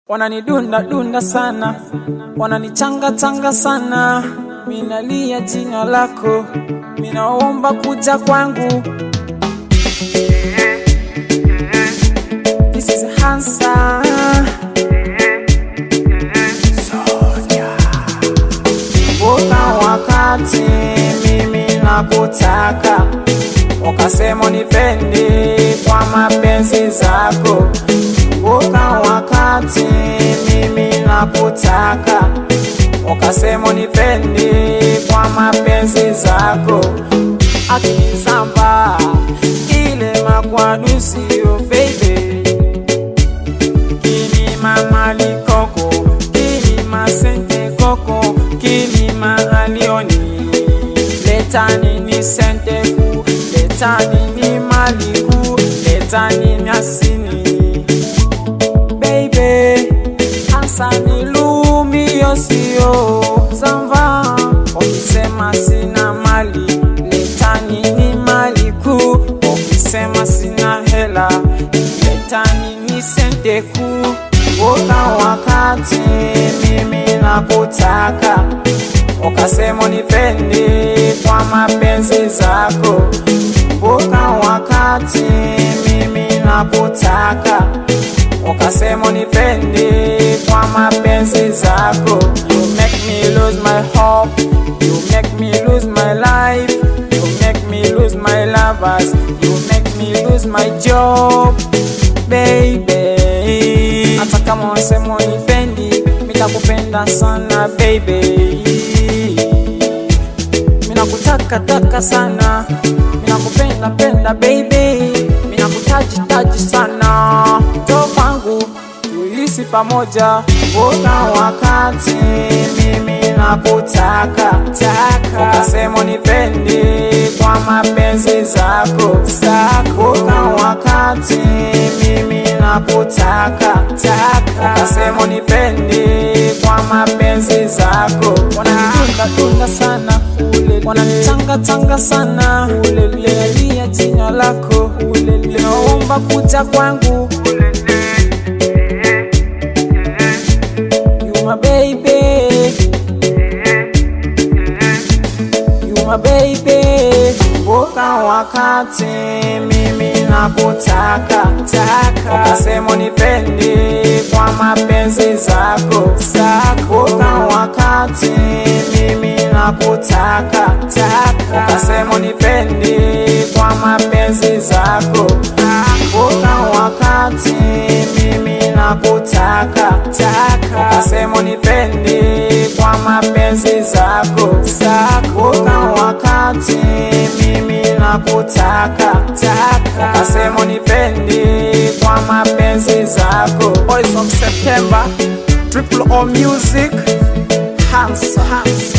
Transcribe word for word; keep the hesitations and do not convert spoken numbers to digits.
Wananidunda dunda sana, wananichanga changa sana. Minalia jina lako, minaomba kuja kwangu. This is Hansa Sonia. Boka wakati mimi nakutaka, ukasema nipende kwa mapenzi zako. Boka wakati mimi nakutaka, ukasema nipende kwa mapenzi zako. Akinisamba ile makwadusi yo baby, kini mama likoko, kini masente koko, kini maalioni. Letani ni sente ku, letani ni maliku, letani ni asini. Baby, Hansa nilumi yosio zamba. Ukisema sina mali, letani ni maliku. Ukisema sina hela, letani ni sente ku. Boka wakati mimi nakutaka, ukasema nipende kwa mapenzi zako. Boka wakati mimi nakutaka, ukasema nipende kwa mapenzi zako. You make me lose my hope, you make me lose my life, you make me lose my lovers, you make me lose my job, baby. Hata kama unasema unipendi, nitakupenda sana baby. Minakutaka taka sana, minakupenda penda baby. Minakutaji taji sana, njoo kwangu tuishi pamoja. Boka wakati mimi nakutaka, ukasema nipende kwa mapenzi zako. Boka wakati mimi nakutaka, ukasema nipende kwa mapenzi zako. Wananidunda dunda sana, wananichanga changa sana. Lia jina lako, naomba kuja kwangu. You my baby, you my baby. Boka wakati mimi nakutaka, ukasema nipende kwa mapenzi zako. Boka wakati mimi nakutaka, ukasema nipende kwa mapenzi zako. Boka wakati mimi nakutaka, ukasema nipende kwa mapenzi zako. Boka wakati mimi nakutaka, ukasema nipende kwa mapenzi zako. Boys of September, Triple O Music, Hansa.